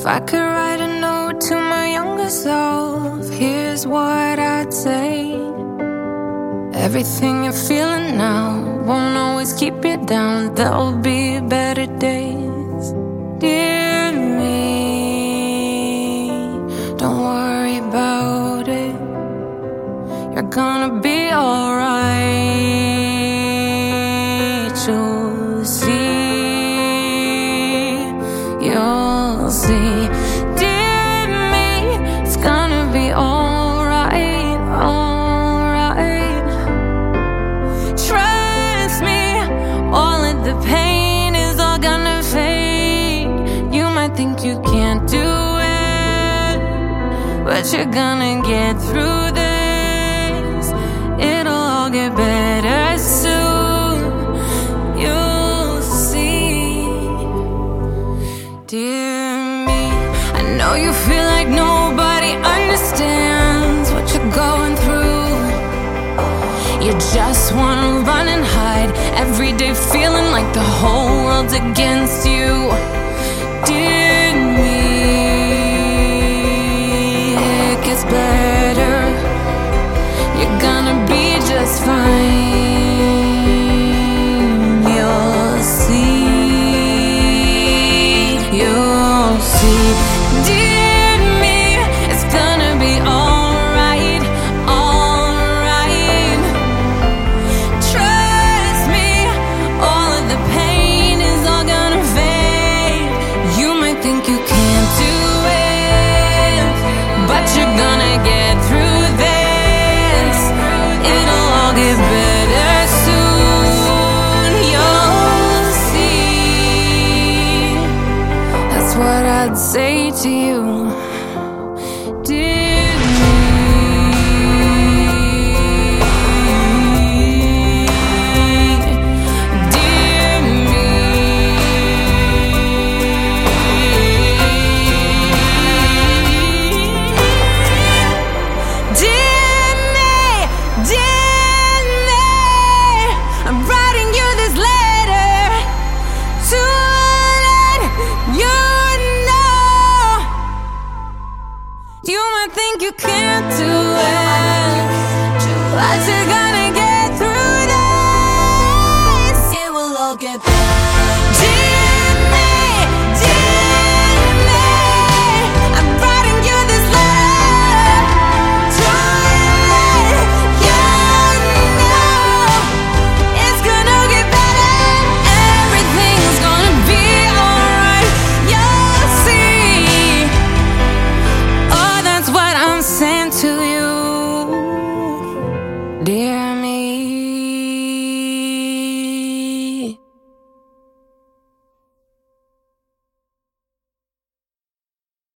If I could write a note to my younger self, here's what I'd say. Everything you're feeling now won't always keep you down. There'll be better days. Dear me, don't worry about it. You're gonna be alright. You'll see, you'll see. Dear me, it's gonna be alright, alright. Trust me, all of the pain is all gonna fade. You might think you can't do it, but you're gonna get through this. It'll all get better soon. You'll see. Dear me, I know you feel like nobody understands what you're going through. You just wanna run and hide, every day feeling like the whole world's against you. Dear me, it gets better. You're gonna be just fine. You'll see, you'll see. Dear me, it's gonna be alright, alright. Trust me, all of the pain is all gonna fade. You might think you can't do it, but you're gonna get through this. It'll all get better soon. You'll see. That's what I'd say to you. Dear me, dear me, dear me, dear me. I'm writing you this letter to let you know. You might think you can't do it, but you're gonna get through this. It will all get better. Dear me, dear me. I'm writing you this letter to let you know. It's gonna get better. Everything's gonna be alright. You'll see. Oh, that's what I'm saying to you, dear